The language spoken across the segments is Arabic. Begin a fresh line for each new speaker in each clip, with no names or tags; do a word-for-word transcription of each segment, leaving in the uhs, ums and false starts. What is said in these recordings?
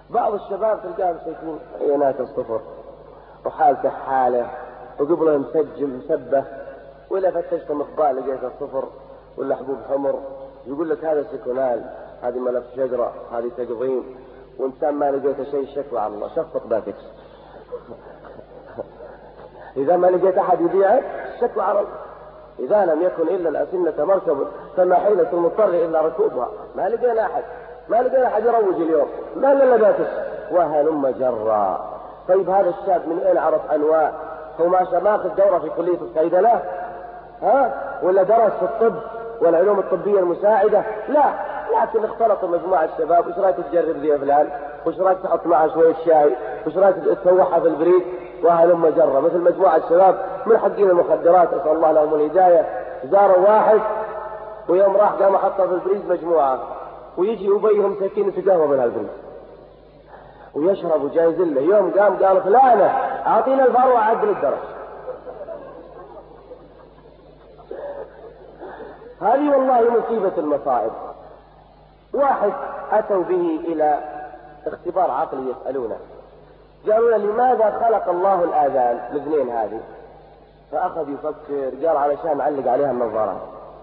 بعض الشباب تلقاه مسكين عينات الصفر وحالته حاله وقبله مسجل مسبه، وإذا فتشت مخبأ لقيت الصفر ولا حبوب حمر، يقول لك هذا سكونال، هذه ملف شجرة، هذه تقضيم، وإنسان ما لقيت شيء شكوى على الله شفط باكتش. إذا ما لقيت أحد يبيعه شكوى على الله. إذا لم يكن إلا الأسنة مركب فما حيلة المضطر إلا ركوبها. ما لقينا أحد ما لقينا أحد يروج اليوم، ما إلا باكتش وهلم جرا. طيب هذا الشاب من أين عرف أنواع؟ هو ما ماخذ دورة في كلية الصيدلة ها؟ ولا درس في الطب والعلوم الطبية المساعدة؟ لا، لكن اختلطوا مجموعة الشباب، وش رايك تجرب ذي فلان، وش رايك تحط معها شوية شاي، وش رايك تسوحها في البريد، وهلم جرة. مثل مجموعة الشباب من حقين المخدرات، أسأل الله لهم الهداية، زاروا واحد ويوم راح قام حطها في البريد مجموعة، ويجي يبيهم سكينة قهوة من هالبريد ويشرب وجايز له. يوم قام قال فلانة أعطينا الفروة عدل الدرس. هذه والله مصيبة المصائب. واحد أتوا به إلى اختبار عقلي يسألونه، قالوا له لماذا خلق الله الآذان الاثنين هذه؟ فأخذ يفكر، قال علشان نعلق عليها النظارات.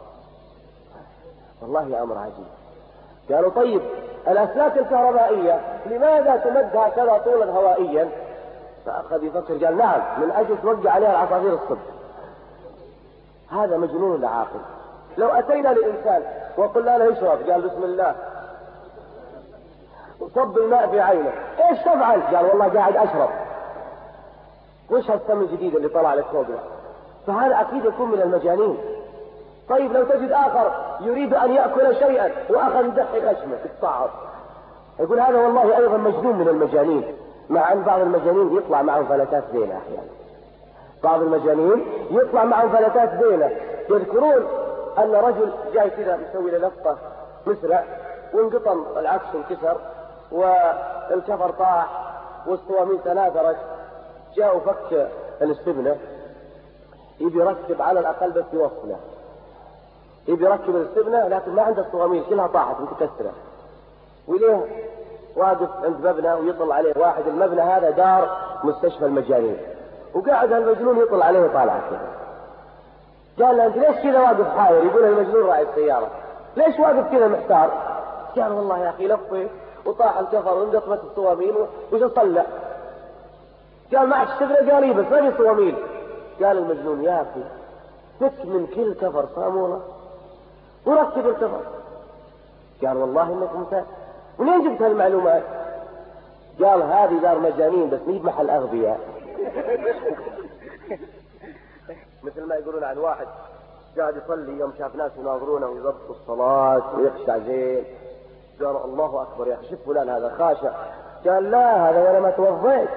والله أمر عجيب. قالوا طيب الأسلاك الكهربائية لماذا تمد هكذا طولا هوائيا؟ فأخذ يفكر، قال نعم من أجل توقع عليها العصافير الصبح. هذا مجنون العاقل. لو أتينا لإنسان وقلنا له اشرب، قال بسم الله، وصب الماء في عينه، ايش تفعل؟ قال والله قاعد أشرب. وش هالسم الجديد اللي طلع لك فوق؟ فهذا أكيد يكون من المجانين. طيب لو تجد آخر يريد أن يأكل شيئا وآخر يدحي خشمه يتصعب، يقول هذا والله أيضا مجنون من المجانين. مع أن بعض المجانين يطلع معهم فلتات زينة أحيانا، بعض المجانين يطلع معهم فلتات زينة. يذكرون أن رجل جاي كذا مسوي له لفطة مسرع، وانقطم العكس انكسر والكفر طاح والصواميل تناثرت، جاء وفك الاستبنة، يبي يركب على الأقل بس يوصله، يبي يركب الاستبنة لكن ما عنده الصواميل كلها طاحت متكسرة، وليه واقف عند مبنى ويطل عليه واحد. المبنى هذا دار مستشفى المجانين، وقاعد المجنون يطل عليه طالع كذا. قال له انت ليش كذا واقف حاير؟ يقول المجنون راعي السيارة، ليش واقف كذا محتار؟ قال والله يا اخي لفيت وطاح الكفر وانقطمت الصواميل وش اصلع؟ قال معك استبنة؟ قال بس ما في صواميل. قال المجنون يا اخي فك من كل كفر صامولة وركب الكفر. قال والله انك مثال، منين جبت هالمعلومات؟ قال هذه دار مجانين بس مي بمحل اغبياء. مثل ما يقولون عن واحد قاعد يصلي يوم شاف ناس يناظرونه ويضبط الصلاة ويخشع زين، قال الله اكبر يا اخي شوف فلان هذا خاشع. قال لا هذا وانا ما توضيت.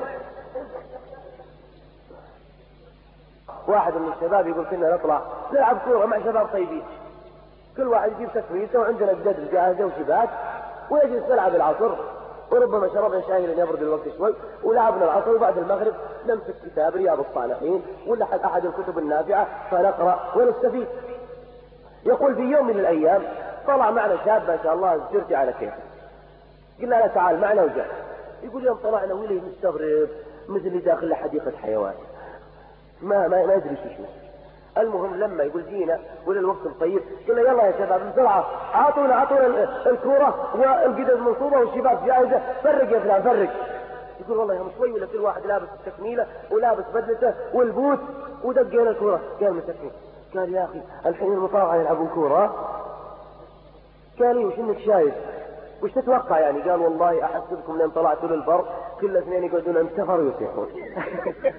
واحد من الشباب يقول كنا نطلع نلعب كورة مع شباب طيبين، كل واحد يجيب تكميسه وعندنا الجدر جاهزة وشباك، ويجلس نلعب العصر، وربما شربنا شاي لين يبرد الوقت شوي، ولعبنا العصر، وبعد المغرب نمسك كتاب رياض الصالحين ولا أحد الكتب النافعة فنقرأ ونستفيد. يقول في يوم من الأيام طلع معنا شاب ما شاء الله زرتي على كيف، قلنا له تعال معنا وجاء. يقول يوم طلعنا وليه مستغرب مثل اللي داخل حديقة حيوان، ما ما ما يدري شو شو. المهم لما يقول جينا ولا الوقت الطيب قلنا يلا يا شباب بسرعة اعطونا اعطونا الكورة والقدم منصوبة والشباب جاهزة، فرق يا فلان فرق. يقول والله يوم شوي ولا كل واحد لابس التكميلة ولابس بدلته والبوت ودقينا الكورة. قال مسكين، قال يا اخي الحين المطاوعة يلعبون كورة؟ قال ايه وش انك شايف وش تتوقع يعني؟ قال والله احسبكم لين طلعتوا للبر كل اثنين يقعدون انتفر ويصيحون.